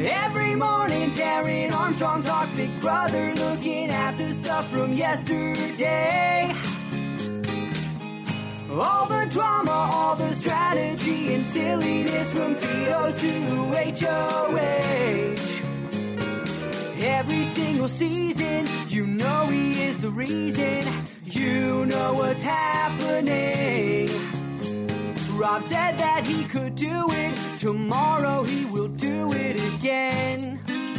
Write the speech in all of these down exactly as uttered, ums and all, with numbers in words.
Every morning, Darren Armstrong talks Big Brother, looking at the stuff from yesterday. All the drama, all the strategy and silliness from Fido to H O H. Every single season, you know he is the reason. You know what's happening. Rob said that he could do it. Tomorrow he will do it again.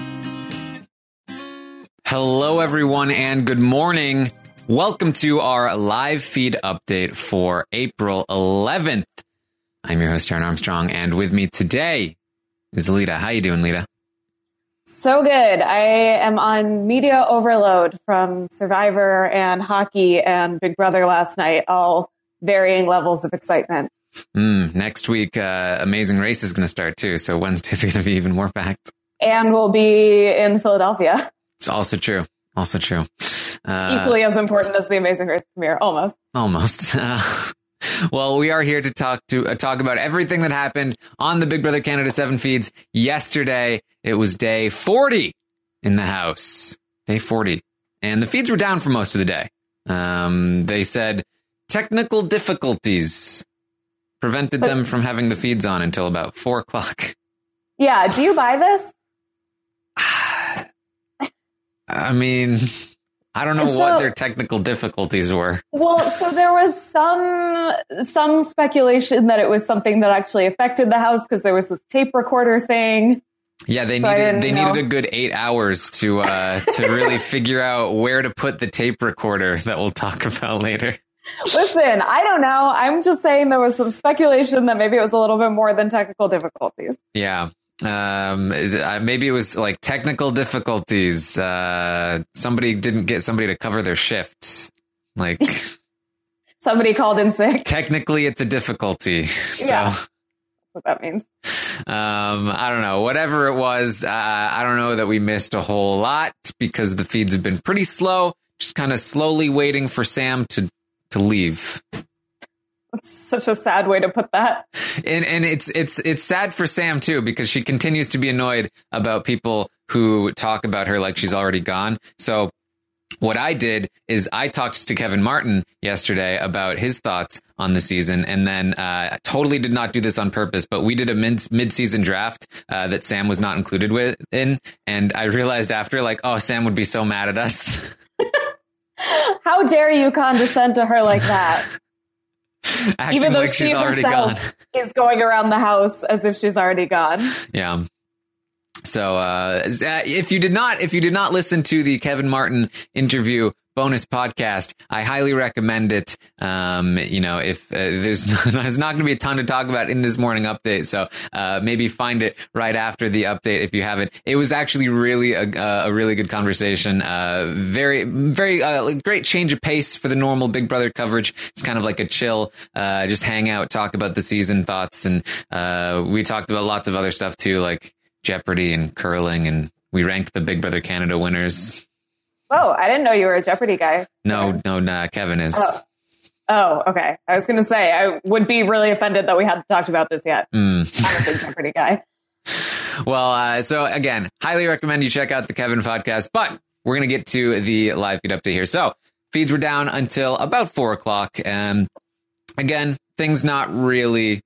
Hello, everyone, and good morning. Welcome to our live feed update for April eleventh. I'm your host, Darren Armstrong, and with me today is Lita. How you doing, Lita? So good. I am on media overload from Survivor and hockey and Big Brother last night, all varying levels of excitement. Mm, next week, uh, Amazing Race is going to start, too, so Wednesday's going to be even more packed. And we'll be in Philadelphia. It's also true. Also true. Uh, Equally as important as the Amazing Race premiere, almost. Almost. Uh, well, we are here to talk to uh, talk about everything that happened on the Big Brother Canada seven feeds yesterday. It was day forty in the house. Day forty. And the feeds were down for most of the day. Um, they said technical difficulties prevented but, them from having the feeds on until about four o'clock. Yeah. Do you buy this? I mean, I don't know so, what their technical difficulties were. Well, so there was some some speculation that it was something that actually affected the house because there was this tape recorder thing. Yeah, they so needed they know. needed a good eight hours to uh, to really figure out where to put the tape recorder that we'll talk about later. Listen, I don't know. I'm just saying there was some speculation that maybe it was a little bit more than technical difficulties. Yeah. Um, maybe it was like technical difficulties. Uh, somebody didn't get somebody to cover their shift. Like somebody called in sick. Technically, it's a difficulty. So, yeah, that's what that means. Um, I don't know. Whatever it was, uh, I don't know that we missed a whole lot because the feeds have been pretty slow. Just kind of slowly waiting for Sam to to leave. That's such a sad way to put that. And and it's it's it's sad for Sam, too, because she continues to be annoyed about people who talk about her like she's already gone. So what I did is I talked to Kevin Martin yesterday about his thoughts on the season, and then uh, totally did not do this on purpose, but we did a mid mid-season draft uh, that Sam was not included with in, and I realized after, like, oh, Sam would be so mad at us. How dare you condescend to her like that? Acting Even though like she she's already herself gone. is going around the house as if she's already gone. Yeah. So uh, if you did not if you did not listen to the Kevin Martin interview bonus podcast, I highly recommend it. Um, you know, if uh, there's, there's not going to be a ton to talk about in this morning update, so uh, maybe find it right after the update if you haven't. It was actually really a, a really good conversation. Uh, very, very uh, great change of pace for the normal Big Brother coverage. It's kind of like a chill, uh, just hang out, talk about the season thoughts, and uh, we talked about lots of other stuff too, like Jeopardy and curling, and we ranked the Big Brother Canada winners. Oh, I didn't know you were a Jeopardy guy. No, no, nah, Kevin is. Oh. oh, okay. I was going to say, I would be really offended that we hadn't talked about this yet. Mm. I'm a big Jeopardy guy. Well, uh, so again, highly recommend you check out the Kevin podcast, but we're going to get to the live feed update here. So feeds were down until about four o'clock. And again, things not really...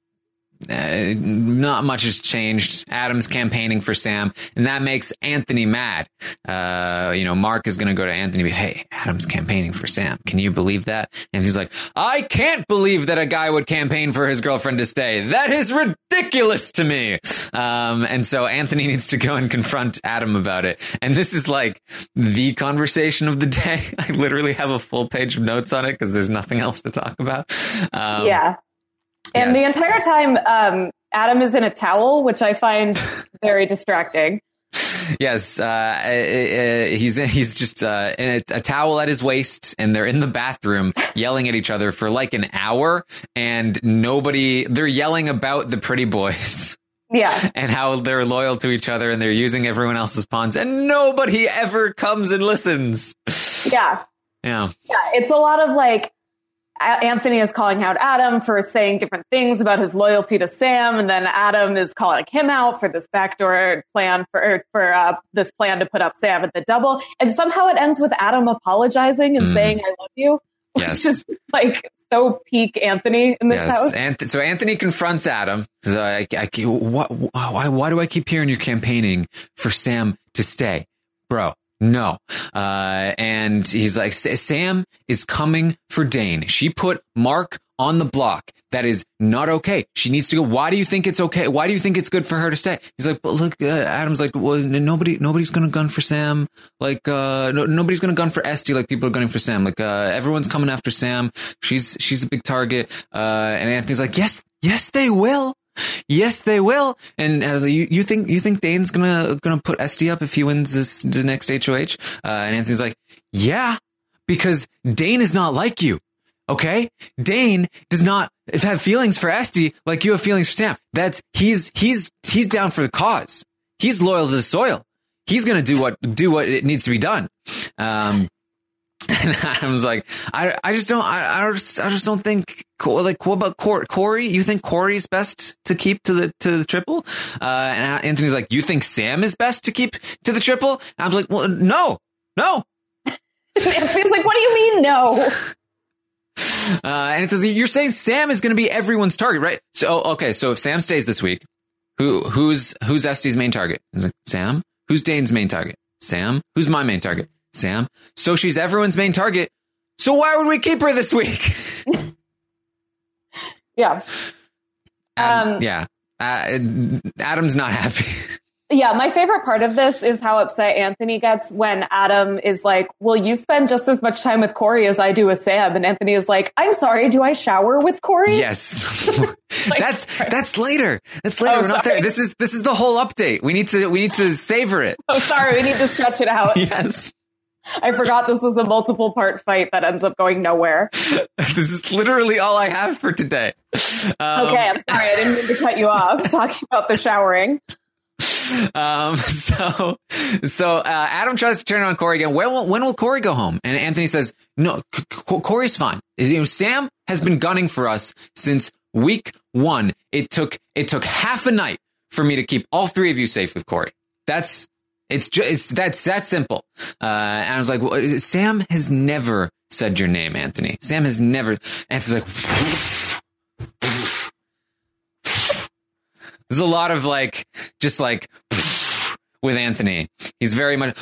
Uh, not much has changed. Adam's campaigning for Sam, and that makes Anthony mad. Uh, you know, Mark is going to go to Anthony and be, hey, Adam's campaigning for Sam. Can you believe that? And he's like, I can't believe that a guy would campaign for his girlfriend to stay. That is ridiculous to me. Um, and so Anthony needs to go and confront Adam about it. And this is like the conversation of the day. I literally have a full page of notes on it because there's nothing else to talk about. Um, yeah. And yes. The entire time, um, Adam is in a towel, which I find very distracting. Yes, uh, uh, he's he's just uh, in a, a towel at his waist, and they're in the bathroom yelling at each other for like an hour, and nobody, they're yelling about the pretty boys. Yeah. And how they're loyal to each other, and they're using everyone else's pawns, and nobody ever comes and listens. Yeah. Yeah. Yeah, it's a lot of like, Anthony is calling out Adam for saying different things about his loyalty to Sam, and then Adam is calling him out for this backdoor plan for for uh, this plan to put up Sam at the double, and somehow it ends with Adam apologizing and mm. saying "I love you," yes. which is like so peak Anthony in this yes. house. Anth- so Anthony confronts Adam. So I, I, what, why, why do I keep hearing you're campaigning for Sam to stay, bro? No. Uh, and he's like, Sam is coming for Dane. She put Mark on the block. That is not okay. She needs to go. Why do you think it's okay? Why do you think it's good for her to stay? He's like, but look, uh, Adam's like, well, nobody, nobody's going to gun for Sam. Like, uh, no, nobody's going to gun for Esty like people are gunning for Sam. Like, uh, everyone's coming after Sam. She's, she's a big target. Uh, and Anthony's like, yes, yes, they will. Yes, they will. And uh, you, you think you think Dane's gonna gonna put Esty up if he wins this the next H O H? Uh, and Anthony's like, yeah, because Dane is not like you. Okay, Dane does not have feelings for Esty like you have feelings for Sam. That's he's he's he's down for the cause. He's loyal to the soil. He's gonna do what do what it needs to be done. Um, and I was like, I I just don't I I just I just don't think. Like, what about Corey? You think Corey's best to keep to the to the triple? Uh, and Anthony's like, you think Sam is best to keep to the triple? And I was like, well, no, no. Anthony's like, what do you mean, no? Uh, and it's, you're saying Sam is going to be everyone's target, right? So, okay, so if Sam stays this week, who who's who's Esty's main target? He's like, Sam. Who's Dane's main target? Sam. Who's my main target? Sam. So she's everyone's main target. So why would we keep her this week? Yeah. Adam, um, yeah. Uh, Adam's not happy. Yeah. My favorite part of this is how upset Anthony gets when Adam is like, well, you spend just as much time with Corey as I do with Sam. And Anthony is like, I'm sorry, do I shower with Corey? Yes. like, that's, that's later. That's later. Oh, We're not sorry. there. This is, this is the whole update. We need to, we need to savor it. Oh, sorry. We need to stretch it out. Yes. I forgot this was a multiple part fight that ends up going nowhere. This is literally all I have for today. Um, okay, I'm sorry. I didn't mean to cut you off talking about the showering. Um, so, so, uh, Adam tries to turn on Corey again. When will, when will Corey go home? And Anthony says, no, C- C- Corey's fine. You know, Sam has been gunning for us since week one. It took, it took half a night for me to keep all three of you safe with Corey. That's, It's just, it's, that's that simple. Uh, and I was like, well, Sam has never said your name, Anthony. Sam has never. Anthony's like, there's a lot of like, just like with Anthony. He's very much,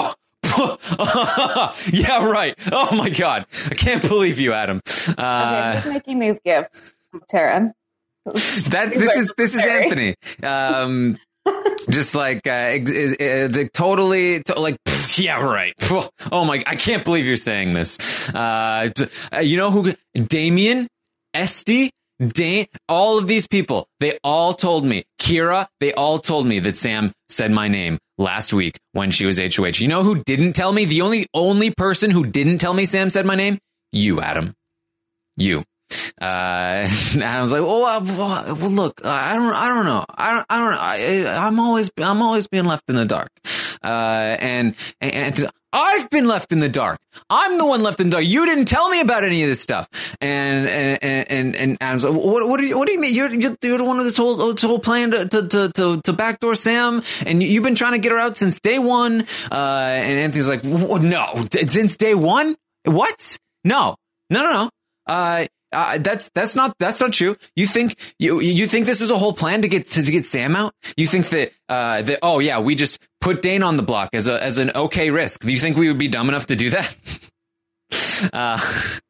yeah, right. Oh my God. I can't believe you, Adam. Uh, okay, I'm just making these gifts, Taryn. That, this is, this is Anthony. Um, Just like, uh, is, is, is, totally, to, like, pff, yeah, right. Oh my, I can't believe you're saying this. Uh, you know who, Damien, Esty, Dane, all of these people, they all told me, Kira, they all told me that Sam said my name last week when she was H O H. You know who didn't tell me? The only, only person who didn't tell me Sam said my name? You, Adam. You. Uh, and I was like, well, well, well, look, I don't, I don't know. I don't, I don't know. I, I'm always, I'm always being left in the dark. Uh, and, and, and I've been left in the dark. I'm the one left in the dark. You didn't tell me about any of this stuff. And, and, and, and Adam's like, what, what do you, what do you mean? You're, you're, you're the one of this whole, this whole plan to, to, to, to, to backdoor Sam. And you've been trying to get her out since day one. Uh, and Anthony's like, no, since day one? What? No, no, no, no. Uh, Uh, that's that's not that's not true. You think you you think this was a whole plan to get to, to get Sam out? You think that uh that oh yeah we just put Dane on the block as a as an okay risk? Do you think we would be dumb enough to do that? uh,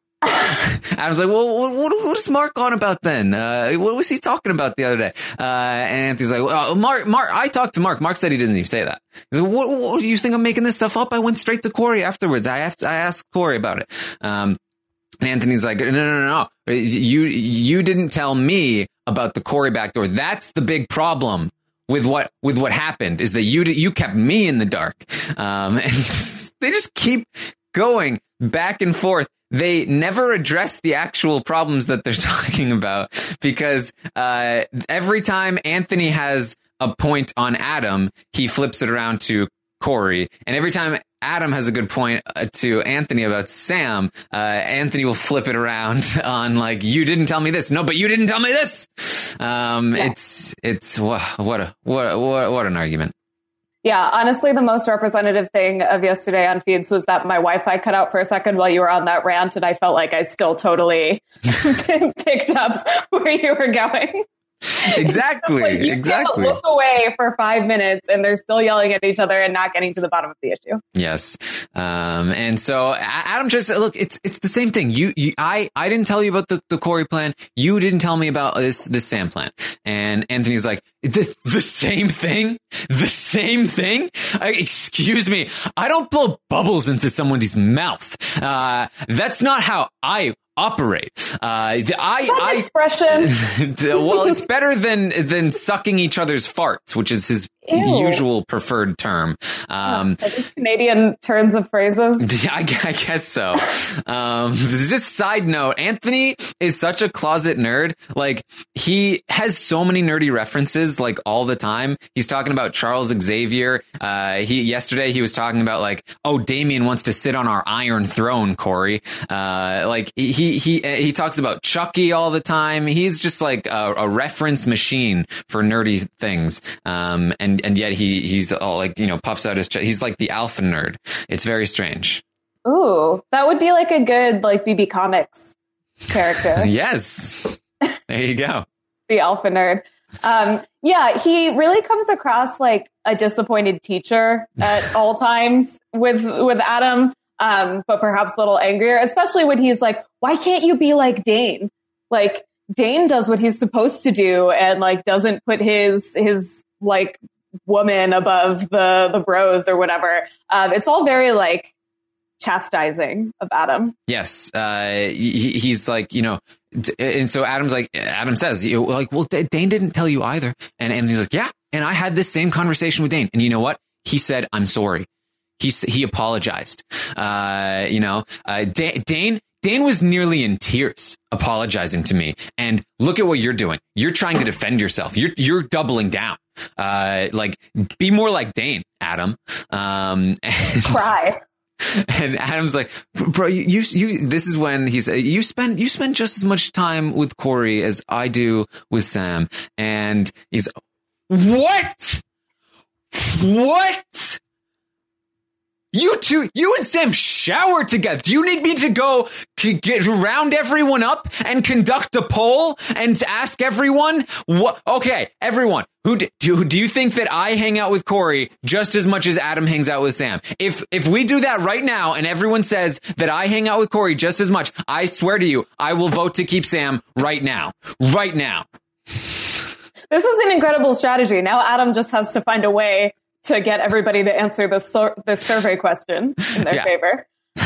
I was like, well, what, what what is Mark on about then? Uh, what was he talking about the other day? Uh, and Anthony's like, well, Mark, Mark. I talked to Mark. Mark said he didn't even say that. He's like, what, what do you think I'm making this stuff up? I went straight to Corey afterwards. I have to, I asked Corey about it. Um. And Anthony's like, no, no, no, no. You, you didn't tell me about the Corey backdoor. That's the big problem with what, with what happened is that you, you kept me in the dark. Um, and they just keep going back and forth. They never address the actual problems that they're talking about because, uh, every time Anthony has a point on Adam, he flips it around to Corey. And every time Adam has a good point uh, to Anthony about Sam. Uh, Anthony will flip it around on like, you didn't tell me this. No, but you didn't tell me this. Um, yeah. It's, it's, what, what, a, what, what, what an argument. Yeah, honestly, the most representative thing of yesterday on Feeds was that my Wi-Fi cut out for a second while you were on that rant, and I felt like I still totally picked up where you were going. Exactly. Like you exactly. Can't look away for five minutes and they're still yelling at each other and not getting to the bottom of the issue. Yes. Um, and so Adam just look, it's, it's the same thing. You, you, I, I didn't tell you about the, the Corey plan. You didn't tell me about this, this Sam plan. And Anthony's like, the, the same thing, the same thing. Uh, excuse me. I don't blow bubbles into somebody's mouth. Uh, that's not how I operate. Uh, the, I, that I, expression. the, well, it's better than, than sucking each other's farts, which is his Ew. usual preferred term. Um, yeah, Canadian turns of phrases. Yeah, I, I guess so. Um, just side note, Anthony is such a closet nerd. Like he has so many nerdy references, like all the time. He's talking about Charles Xavier. Uh, he, yesterday he was talking about like, oh, Damien wants to sit on our Iron Throne, Corey. Uh, like he, He, he he talks about Chucky all the time. He's just like a, a reference machine for nerdy things. Um, and and yet he he's all like, you know, puffs out his chest. He's like the alpha nerd. It's very strange. Ooh, that would be like a good like B B Comics character. Yes, there you go. The alpha nerd. Um, yeah, he really comes across like a disappointed teacher at all times with with Adam. Um, but perhaps a little angrier, especially when he's like, why can't you be like Dane? Like Dane does what he's supposed to do and like doesn't put his, his like woman above the, the bros or whatever. Um, it's all very like chastising of Adam. Yes. Uh, he, he's like, you know, and so Adam's like, Adam says, you know, like, well, Dane didn't tell you either. And, and he's like, yeah. And I had this same conversation with Dane. And you know what? He said, I'm sorry. He he apologized. Uh, you know, uh, Dane Dane was nearly in tears apologizing to me. And look at what you're doing. You're trying to defend yourself. You're you're doubling down. Uh, like be more like Dane, Adam. Um, and, Cry. And Adam's like, bro, you you, you this is when he's you spend you spend just as much time with Corey as I do with Sam. And he's what? What? You two, you and Sam shower together. Do you need me to go to get round everyone up and conduct a poll and ask everyone what? Okay, everyone, who do, do you think that I hang out with Corey just as much as Adam hangs out with Sam? If if we do that right now and everyone says that I hang out with Corey just as much, I swear to you, I will vote to keep Sam right now. Right now. This is an incredible strategy. Now Adam just has to find a way to get everybody to answer this sur- this survey question in their yeah. favor.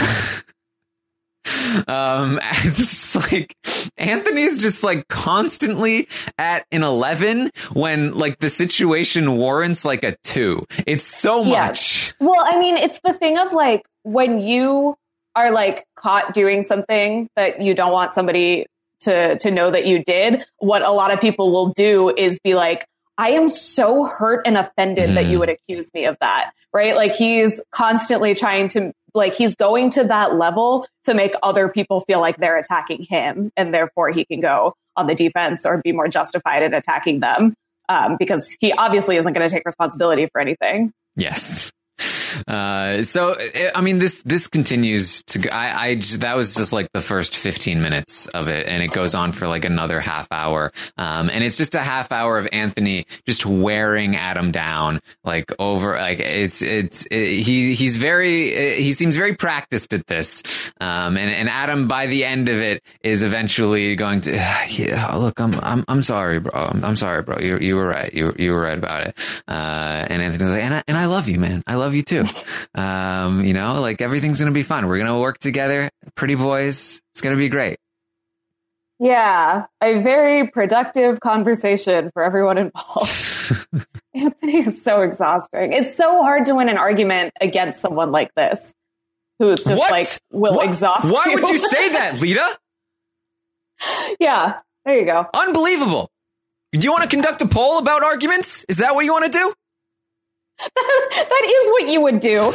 um, it's like Anthony's just like constantly at an eleven when like the situation warrants like a two. It's so much. Yeah. Well, I mean, it's the thing of like when you are like caught doing something that you don't want somebody to to know that you did. What a lot of people will do is be like, I am so hurt and offended mm-hmm. that you would accuse me of that, right? Like he's constantly trying to, like he's going to that level to make other people feel like they're attacking him and therefore he can go on the defense or be more justified in attacking them um, because he obviously isn't going to take responsibility for anything. Yes. Uh, so, I mean, this, this continues to, I, I, that was just like the first fifteen minutes of it. And it goes on for like another half hour. Um, and it's just a half hour of Anthony just wearing Adam down, like over, like it's, it's, it, he, he's very, he seems very practiced at this. Um, and, and Adam by the end of it is eventually going to, yeah, look, I'm, I'm, I'm sorry, bro. I'm, I'm sorry, bro. You, you were right. You, you were right about it. Uh, and Anthony's like, and I, and I love you, man. I love you too. Um, you know, like everything's going to be fun. We're going to work together. Pretty boys. It's going to be great. Yeah. A very productive conversation for everyone involved. Anthony is so exhausting. It's so hard to win an argument against someone like this who just what? like will what? exhaust Why you. would you say that, Lita? Yeah. There you go. Unbelievable. Do you want to conduct a poll about arguments? Is that what you want to do? That is what you would do.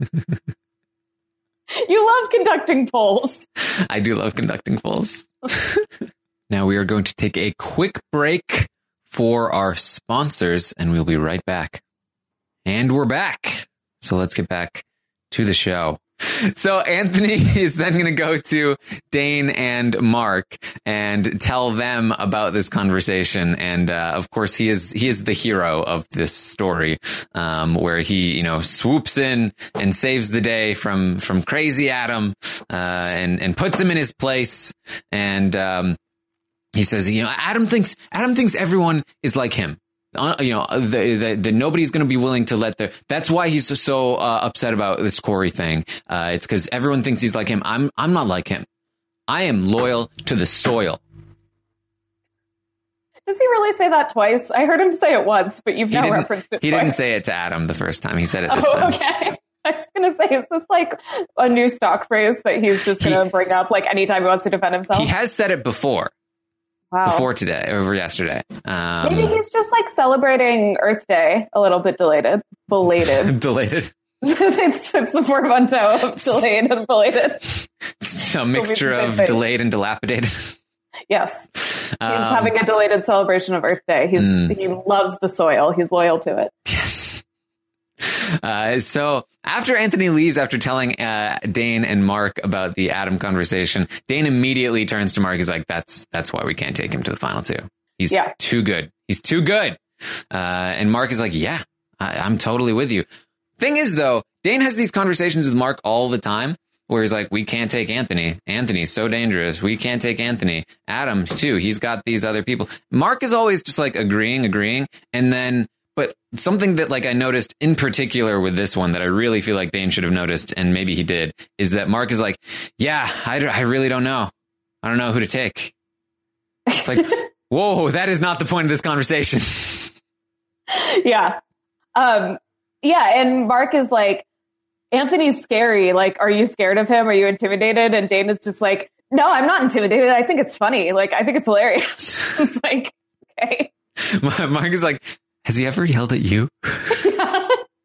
You love conducting polls. I do love conducting polls. Now we are going to take a quick break for our sponsors, and we'll be right back. And we're back. So let's get back to the show. So Anthony is then going to go to Dane and Mark and tell them about this conversation. And uh, of course, he is he is the hero of this story, um, where he, you know, swoops in and saves the day from from crazy Adam, uh, and and puts him in his place. And um, he says, you know, Adam thinks Adam thinks everyone is like him. Uh, you know, the, the, the nobody's going to be willing to let the, that's why he's so uh, upset about this Corey thing. Uh, it's because everyone thinks he's like him. I'm, I'm not like him. I am loyal to the soil. Does he really say that twice? I heard him say it once, but you've He now didn't- referenced it He twice. didn't say it to Adam the first time. He said it this Oh, time. okay. I was going to say, is this like a new stock phrase that he's just going to He- bring up like anytime he wants to defend himself? He has said it before, Wow. before today, over yesterday. Um, Maybe he's just like celebrating Earth Day a little bit delayed, belated. Delayed. it's, it's a portmanteau of delayed and belated. It's a mixture the same of thing. delayed and dilapidated. Yes. He's Um, having a delayed celebration of Earth Day. He's, Mm. He loves the soil. He's loyal to it. Yes. Uh, so after Anthony leaves, after telling uh, Dane and Mark about the Adam conversation, Dane immediately turns to Mark. He's like, "That's that's why we can't take him to the final two. He's Yeah. too good. He's too good." Uh, and Mark is like, "Yeah, I, I'm totally with you." Thing is, though, Dane has these conversations with Mark all the time, where he's like, "We can't take Anthony. Anthony's so dangerous. We can't take Anthony. Adam too. He's got these other people." Mark is always just like agreeing, agreeing, and then. But something that like I noticed in particular with this one that I really feel like Dane should have noticed, and maybe he did, is that Mark is like, yeah, I, I really don't know. I don't know who to take. It's like, whoa, that is not the point of this conversation. Yeah. Um, yeah. And Mark is like, Anthony's scary. Like, are you scared of him? Are you intimidated? And Dane is just like, no, I'm not intimidated. I think it's funny. Like, I think it's hilarious. It's like, okay. Mark is like, has he ever yelled at you? Yeah.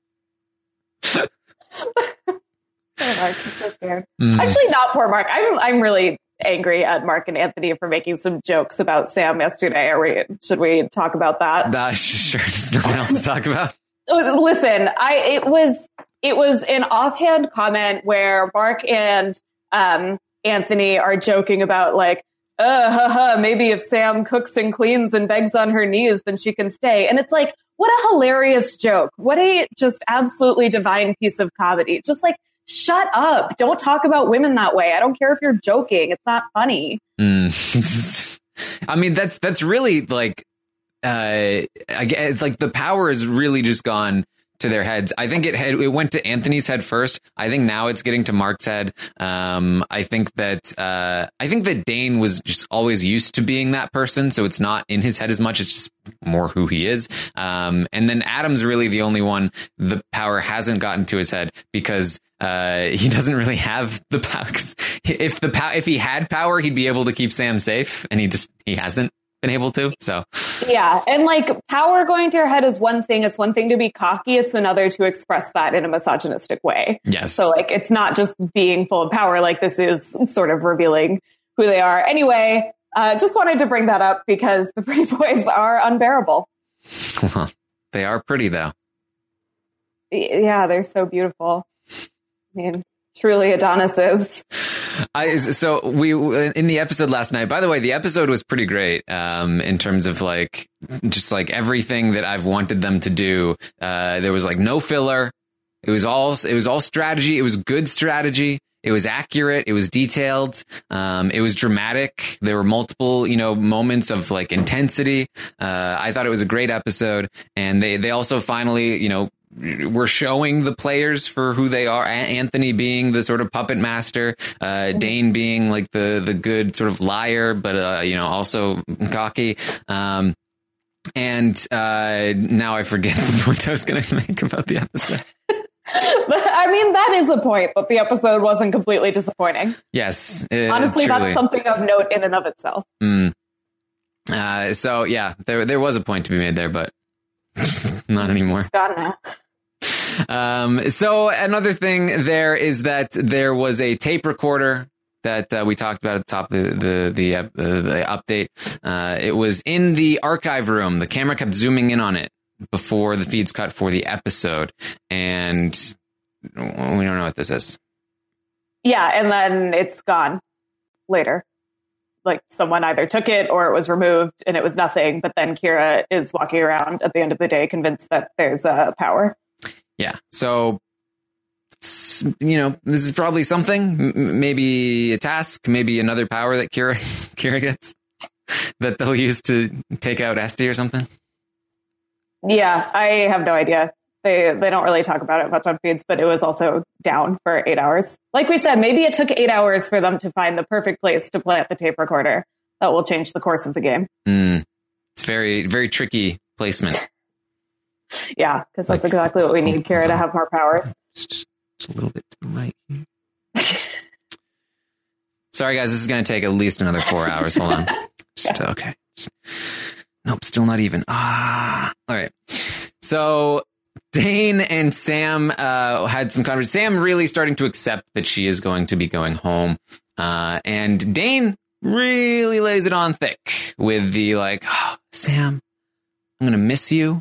Poor Mark, he's so scared. Mm. Actually, not poor Mark. I'm I'm really angry at Mark and Anthony for making some jokes about Sam yesterday. Are we? Should we talk about that? Uh, sure, there's nothing else to talk about. Listen, I it was it was an offhand comment where Mark and um, Anthony are joking about like, uh, haha, maybe if Sam cooks and cleans and begs on her knees, then she can stay. And it's like, what a hilarious joke. What a just absolutely divine piece of comedy. Just like, shut up. Don't talk about women that way. I don't care if you're joking. It's not funny. Mm. I mean, that's that's really like, uh, I guess it's like the power has really just gone to their heads. I think it had, it went to Anthony's head first. I think now it's getting to Mark's head. Um, I think that uh, I think that Dane was just always used to being that person, so it's not in his head as much. It's just more who he is. Um, and then Adam's really the only one the power hasn't gotten to his head because uh, he doesn't really have the power. If the pow- if he had power, he'd be able to keep Sam safe, and he just he hasn't been able to. So yeah, and like power going to your head is one thing. It's one thing to be cocky. It's another to express that in a misogynistic way. yes, So like it's not just being full of power. Like this is sort of revealing who they are. Anyway, uh, just wanted to bring that up because the pretty boys are unbearable. well, they are pretty though. Y- Yeah, they're so beautiful. I mean, truly Adonises. I, so we in the episode last night, by the way, the episode was pretty great um, in terms of like just like everything that I've wanted them to do. Uh, there was like no filler. It was all it was all strategy. It was good strategy. It was accurate. It was detailed. Um, it was dramatic. There were multiple, you know, moments of like intensity. Uh, I thought it was a great episode. And they, they also finally, you know, we're showing the players for who they are. A- Anthony being the sort of puppet master, uh, Dane being like the, the good sort of liar, but, uh, you know, also cocky. Um, and, uh, now I forget the point I was going to make about the episode. But I mean, that is the point, that the episode wasn't completely disappointing. Yes. Uh, Honestly, truly. that's something of note in and of itself. Mm. Uh, so yeah, there, there was a point to be made there, but not anymore. It's gone now. Um, so another thing there is that there was a tape recorder that uh, we talked about at the top of the the the, uh, the update. Uh, it was in the archive room. The camera kept zooming in on it before the feeds cut for the episode, and we don't know what this is. Yeah, and then it's gone later. Like someone either took it or it was removed and it was nothing. But then Kira is walking around at the end of the day convinced that there's a uh, power. Yeah. So, you know, this is probably something, M- maybe a task, maybe another power that Kira Kira gets that they'll use to take out Esty or something. Yeah, I have no idea. They they don't really talk about it much on feeds, but it was also down for eight hours. Like we said, maybe it took eight hours for them to find the perfect place to plant the tape recorder that will change the course of the game. Mm. It's very, very tricky placement. Yeah, because that's like, exactly what we need, Kira, to have more powers. Just, just a little bit to the right here. Sorry, guys, this is going to take at least another four hours. Hold on. Just, okay. Just, nope, still not even. Ah, all right. So Dane and Sam uh, had some conversation. Sam really starting to accept that she is going to be going home. Uh, and Dane really lays it on thick with the like, oh, Sam, I'm going to miss you.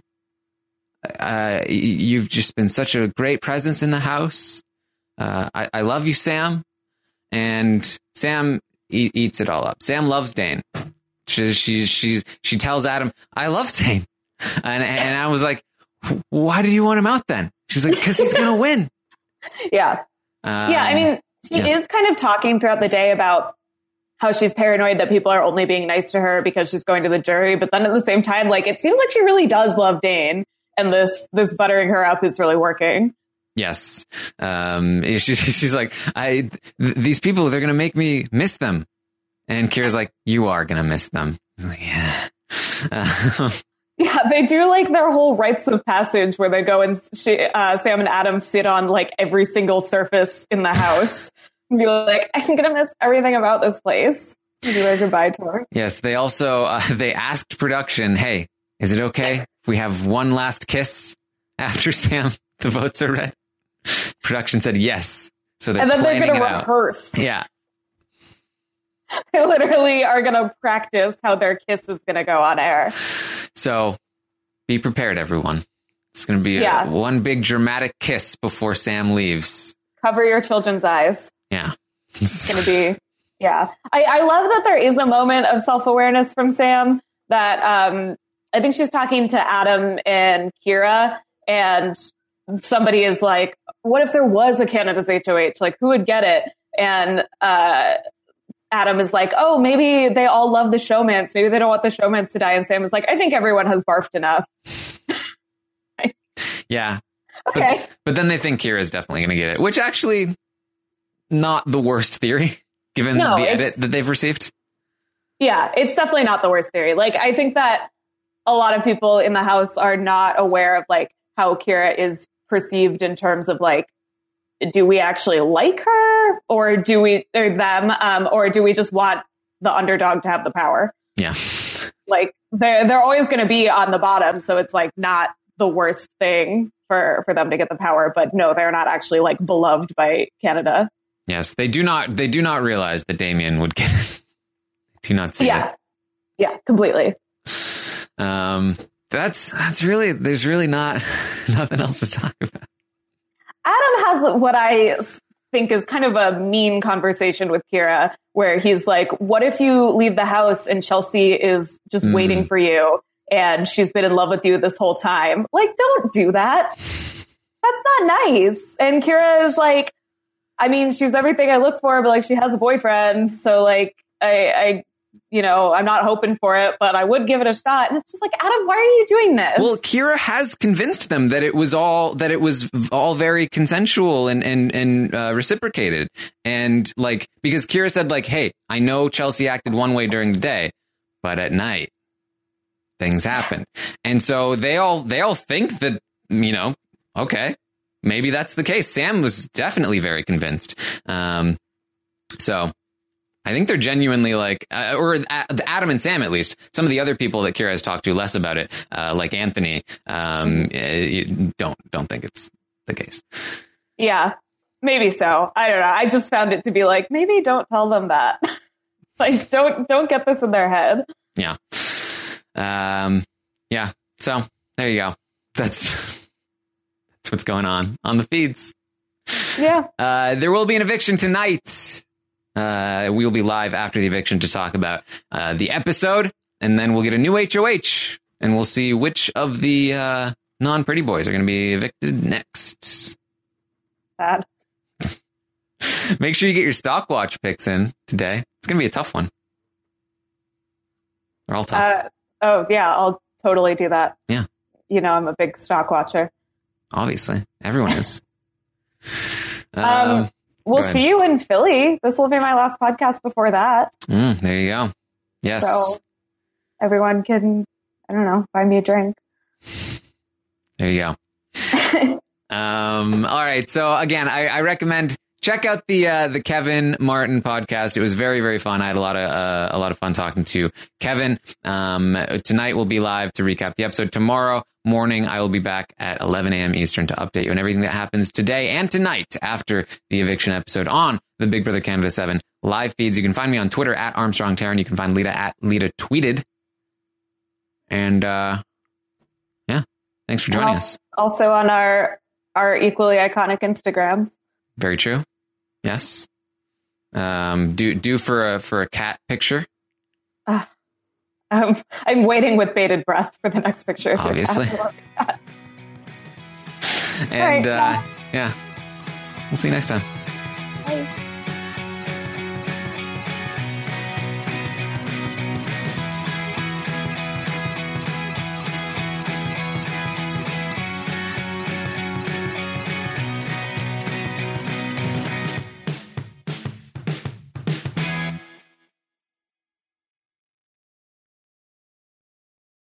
Uh, you've just been such a great presence in the house. Uh, I, I love you, Sam. And Sam e- eats it all up. Sam loves Dane. She, she, she, she tells Adam, I love Dane. And, and I was like, why did you want him out then? She's like, because he's going to win. Yeah. Um, yeah. I mean, she yeah. is kind of talking throughout the day about how she's paranoid that people are only being nice to her because she's going to the jury. But then at the same time, like, it seems like she really does love Dane. And this this buttering her up is really working. Yes. Um, she's, she's like, I, th- these people, they're going to make me miss them. And Kira's like, you are going to miss them. I'm like, yeah. Uh, yeah, they do like their whole rites of passage where they go and she, uh, Sam and Adam sit on like every single surface in the house and be like, I'm going to miss everything about this place. Do their goodbye tour. Yes. They also, uh, they asked production, hey, is it okay if we have one last kiss after Sam, the votes are read? Production said yes. So they're and then planning they're going to rehearse. Out. Yeah. They literally are going to practice how their kiss is going to go on air. So be prepared, everyone. It's going to be yeah. a, one big dramatic kiss before Sam leaves. Cover your children's eyes. Yeah. It's going to be, yeah. I, I love that there is a moment of self-awareness from Sam that um, I think she's talking to Adam and Kira, and somebody is like, what if there was a Canada's H O H? Like, who would get it? And uh, Adam is like, oh, maybe they all love the showmance. Maybe they don't want the showmance to die. And Sam is like, I think everyone has barfed enough. Yeah. Okay. But, but then they think Kira is definitely going to get it, which actually not the worst theory, given no, the edit that they've received. Yeah, it's definitely not the worst theory. Like, I think that a lot of people in the house are not aware of like how Kira is perceived in terms of like, do we actually like her, or do we, or them, um, or do we just want the underdog to have the power? Yeah. Like they're, they're always going to be on the bottom. So it's like not the worst thing for, for them to get the power, but no, they're not actually like beloved by Canada. Yes. They do not, they do not realize that Damien would get it. Do not see yeah. it. Yeah, completely. Um, that's, that's really, there's really not nothing else to talk about. Adam has what I think is kind of a mean conversation with Kira, where he's like, what if you leave the house and Chelsea is just mm. waiting for you and she's been in love with you this whole time? Like, don't do that. That's not nice. And Kira is like, I mean, she's everything I look for, but like she has a boyfriend. So like, I, I you know, I'm not hoping for it, but I would give it a shot. And it's just like, Adam, why are you doing this? Well, Kira has convinced them that it was all that it was all very consensual and and and uh, reciprocated. And like, because Kira said like, hey, I know Chelsea acted one way during the day, but at night things happen. And so they all they all think that, you know, OK, maybe that's the case. Sam was definitely very convinced. Um, so. I think they're genuinely like, uh, or uh, Adam and Sam, at least. Some of the other people that Kira has talked to less about it, uh, like Anthony, um, you don't don't think it's the case. Yeah, maybe so. I don't know. I just found it to be like, maybe don't tell them that. Like, don't don't get this in their head. Yeah. Um. Yeah. So there you go. That's that's what's going on on the feeds. Yeah. Uh, there will be an eviction tonight. Uh, we will be live after the eviction to talk about uh, the episode, and then we'll get a new H O H, and we'll see which of the uh, non-pretty boys are going to be evicted next. Sad. Make sure you get your stock watch picks in today. It's going to be a tough one. They're all tough. Uh, oh, yeah, I'll totally do that. Yeah. You know, I'm a big stock watcher. Obviously. Everyone is. Um, um, we'll see you in Philly. This will be my last podcast before that. Mm, there you go. Yes. So everyone can, I don't know, buy me a drink. There you go. um, all right. So again, I, I recommend check out the uh, the Kevin Martin podcast. It was very, very fun. I had a lot of uh, a lot of fun talking to Kevin. Um, tonight we'll be live to recap the episode. Tomorrow morning I will be back at eleven a.m. Eastern to update you on everything that happens today and tonight after the eviction episode on the Big Brother Canada seven live feeds. You can find me on Twitter at Armstrong Taryn. You can find Lita at Lita Tweeted. And uh, yeah, thanks for joining also, us. Also on our our equally iconic Instagrams. Very true. Yes. Um, do do for a for a cat picture. Uh, um, I'm waiting with bated breath for the next picture. Obviously. And right, uh, yeah, we'll see you next time. Bye.